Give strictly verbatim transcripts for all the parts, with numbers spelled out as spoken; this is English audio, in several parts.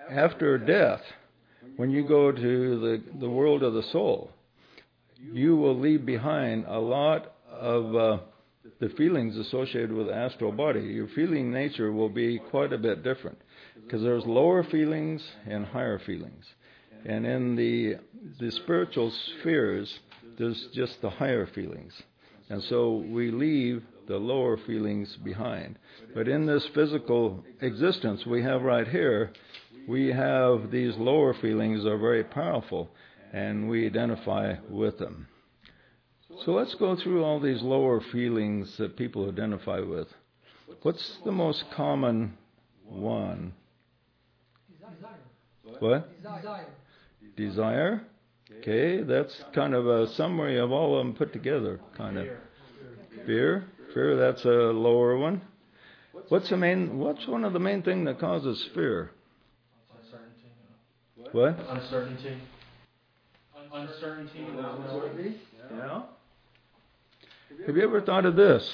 after death, when you go to the, the world of the soul, you will leave behind a lot of uh, the feelings associated with the astral body. Your feeling nature will be quite a bit different because there's lower feelings and higher feelings. And in the the spiritual spheres, there's just the higher feelings. And so we leave the lower feelings behind. But in this physical existence we have right here, we have these lower feelings that are very powerful, and we identify with them. So let's go through all these lower feelings that people identify with. What's the most common one? Desire. What? Desire. Desire. Okay, that's kind of a summary of all of them put together, kind of. Fear. Fear, that's a lower one. What's the main? What's one of the main things that causes fear? Uncertainty. What? Uncertainty. Uncertainty. Uncertainty. Yeah. Have you ever thought of this?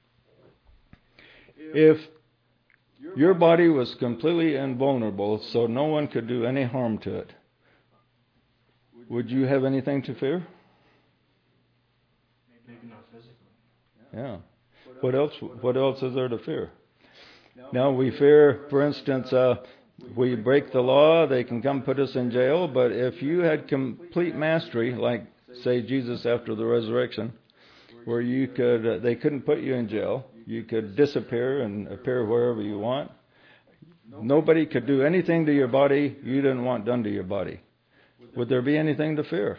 If your body was completely invulnerable, so no one could do any harm to it, would you have anything to fear? Maybe not physically. Yeah. What else? What else is there to fear? Now we fear, for instance, uh, we break the law, they can come put us in jail. But if you had complete mastery, like say Jesus after the resurrection, where you could, uh, they couldn't put you in jail, you could disappear and appear wherever you want. Nobody could do anything to your body you didn't want done to your body. Would there be anything to fear?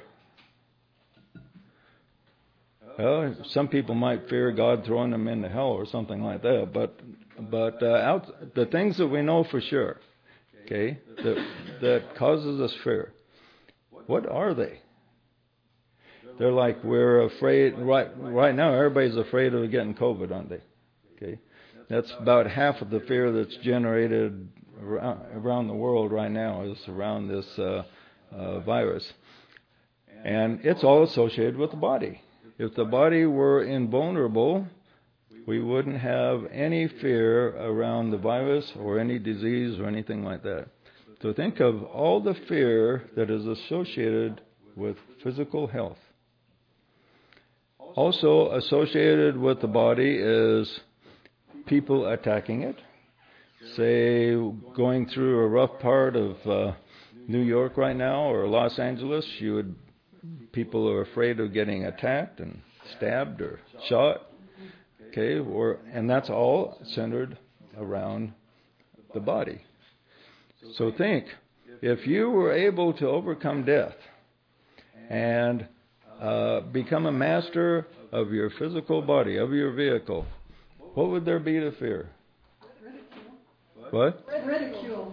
Well, some people might fear God throwing them into hell or something like that, but but uh, out, the things that we know for sure, okay, that that causes us fear, what are they? They're like we're afraid right right now. Everybody's afraid of getting COVID, aren't they? Okay, that's about half of the fear that's generated around, around the world right now is around this uh, uh, virus, and it's all associated with the body. If the body were invulnerable, we wouldn't have any fear around the virus or any disease or anything like that. So think of all the fear that is associated with physical health. Also associated with the body is people attacking it. Say going through a rough part of uh, New York right now or Los Angeles, you would people are afraid of getting attacked and stabbed or shot. Okay, or and that's all centered around the body. So think, if you were able to overcome death and uh, become a master of your physical body, of your vehicle, what would there be to fear? Ridicule. What? Ridicule.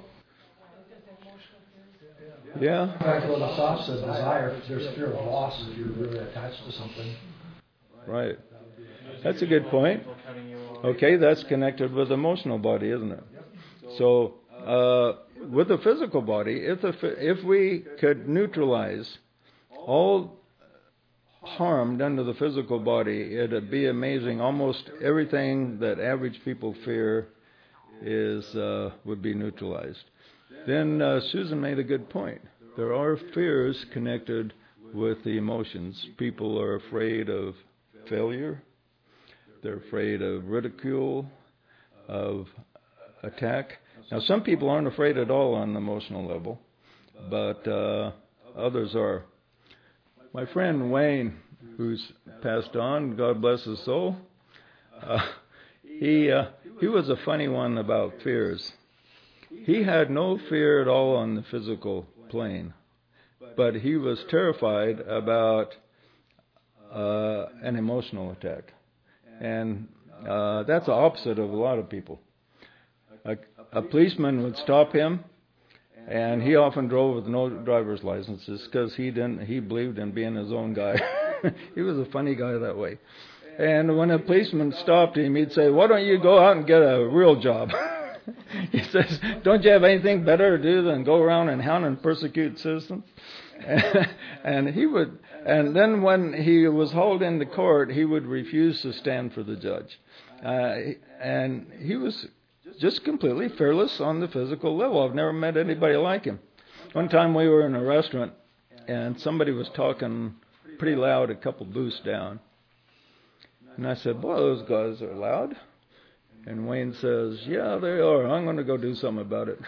Yeah. Back to what the thought said, desire, there's fear of loss if you're really attached to something. Right. That's a good point. Okay, that's connected with the emotional body, isn't it? So, uh, with the physical body, if the, if we could neutralize all harm done to the physical body, it'd be amazing. Almost everything that average people fear is uh, would be neutralized. Then uh, Susan made a good point. There are fears connected with the emotions. People are afraid of failure. They're afraid of ridicule, of attack. Now, some people aren't afraid at all on the emotional level, but uh, others are. My friend Wayne, who's passed on, God bless his soul, uh, he uh, he was a funny one about fears. He had no fear at all on the physical plane, but he was terrified about uh, an emotional attack. And uh, that's the opposite of a lot of people. A, a policeman would stop him, and he often drove with no driver's licenses because he didn't. He believed in being his own guy. He was a funny guy that way. And when a policeman stopped him, he'd say, "Why don't you go out and get a real job?" He says, "Don't you have anything better to do than go around and hound and persecute citizens?" And he would, and then when he was hauled into court, he would refuse to stand for the judge. Uh, and he was just completely fearless on the physical level. I've never met anybody like him. One time we were in a restaurant, and somebody was talking pretty loud a couple booths down. And I said, boy, those guys are loud. And Wayne says, yeah, they are. I'm going to go do something about it.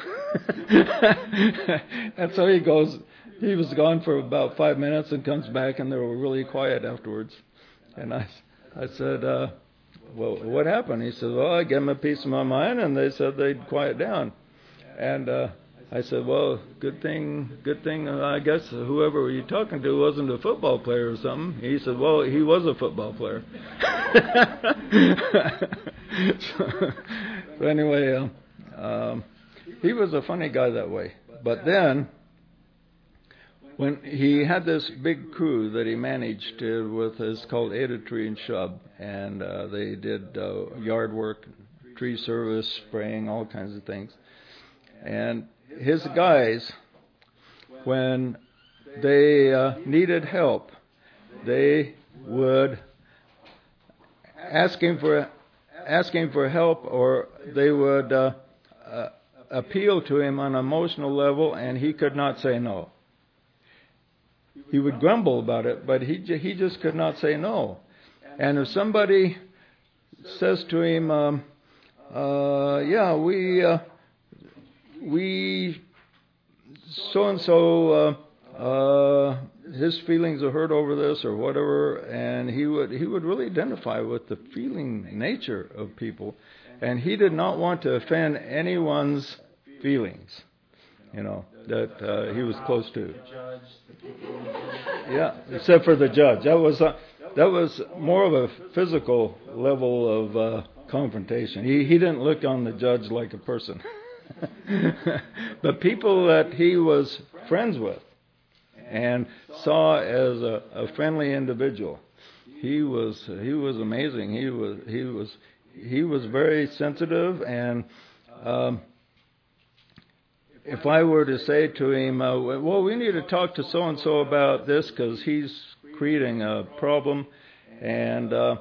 And so he goes, he was gone for about five minutes and comes back, and they were really quiet afterwards. And I, I said, uh, well, what happened? He said, well, I gave them a piece of my mind, and they said they'd quiet down. And uh, I said, well, good thing, good thing, uh, I guess whoever you're talking to wasn't a football player or something. He said, well, he was a football player. so, so anyway, uh, um, he was a funny guy that way. But then, when he had this big crew that he managed uh, with, it's called Ada Tree and Shrub, and uh, they did uh, yard work, tree service, spraying, all kinds of things. And his guys, when they uh, needed help, they would ask him for ask him for help, or they would uh, uh, appeal to him on an emotional level, and he could not say no. He would grumble about it, but he he just could not say no. And if somebody says to him, um, uh, "Yeah, we uh, we so and so uh his feelings are hurt over this or whatever," and he would he would really identify with the feeling nature of people, and he did not want to offend anyone's feelings, you know, that uh, he was close to. Yeah, except for the judge. That was uh, that was more of a physical level of uh, confrontation. He he didn't look on the judge like a person. But people that he was friends with and saw as a, a friendly individual, he was he was amazing. He was he was he was very sensitive, and um, if I were to say to him, uh, well, we need to talk to so and so about this because he's creating a problem, and uh,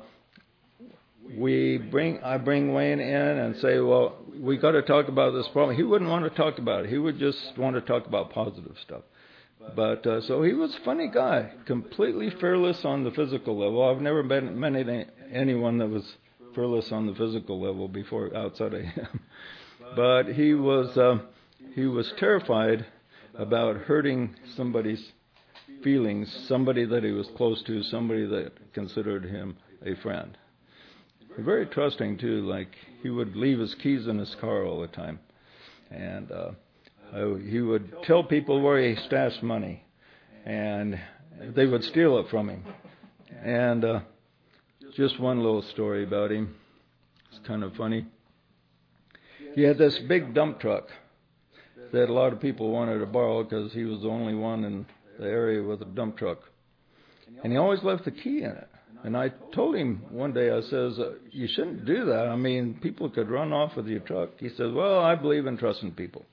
we bring I bring Wayne in and say, well, we got to talk about this problem. He wouldn't want to talk about it. He would just want to talk about positive stuff. But uh, so he was a funny guy, completely fearless on the physical level. I've never met, met any, anyone that was fearless on the physical level before outside of him. But he was uh, he was terrified about hurting somebody's feelings, somebody that he was close to, somebody that considered him a friend. Very trusting too. Like he would leave his keys in his car all the time, and uh, he would tell people where he stashed money, and they would steal it from him. And uh, just one little story about him. It's kind of funny. He had this big dump truck that a lot of people wanted to borrow because he was the only one in the area with a dump truck, and he always left the key in it. And I told him one day, I says, uh, you shouldn't do that. I mean, people could run off with your truck. He says, well, I believe in trusting people.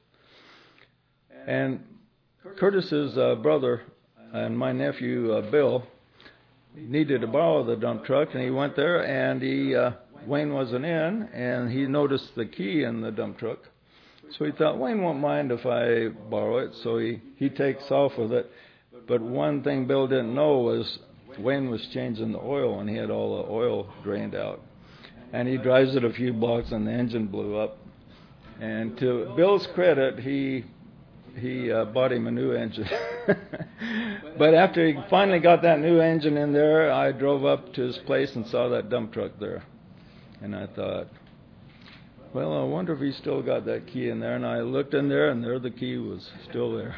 And Curtis's uh, brother and my nephew, uh, Bill, needed to borrow the dump truck, and he went there, and he uh, Wayne wasn't in, and he noticed the key in the dump truck. So he thought, Wayne won't mind if I borrow it. So he, he takes off with it. But one thing Bill didn't know was Wayne was changing the oil, and he had all the oil drained out. And he drives it a few blocks, and the engine blew up. And to Bill's credit, he he uh, bought him a new engine. But after he finally got that new engine in there, I drove up to his place and saw that dump truck there. And I thought, well, I wonder if he still got that key in there. And I looked in there, and there the key was still there.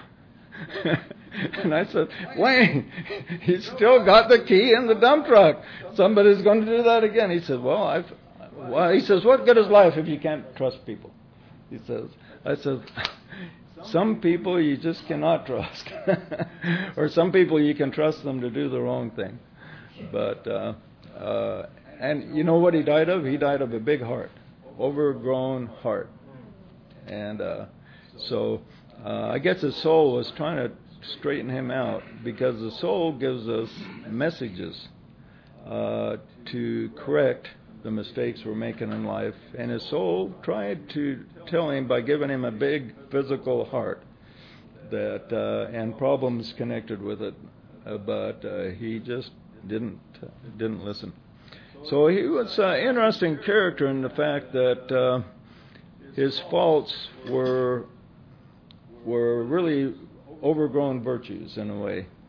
And I said, Wayne, he's still got the key in the dump truck. Somebody's going to do that again. He said, well, I've, well, he says, what good is life if you can't trust people? He says, I said, some people you just cannot trust. Or some people you can trust them to do the wrong thing. But, uh, uh, and you know what he died of? He died of a big heart, overgrown heart. And uh, so uh, I guess his soul was trying to straighten him out, because the soul gives us messages uh, to correct the mistakes we're making in life, and his soul tried to tell him by giving him a big physical heart that uh, and problems connected with it, uh, but uh, he just didn't uh, didn't listen. So he was an interesting character in the fact that uh, his faults were were really overgrown virtues in a way.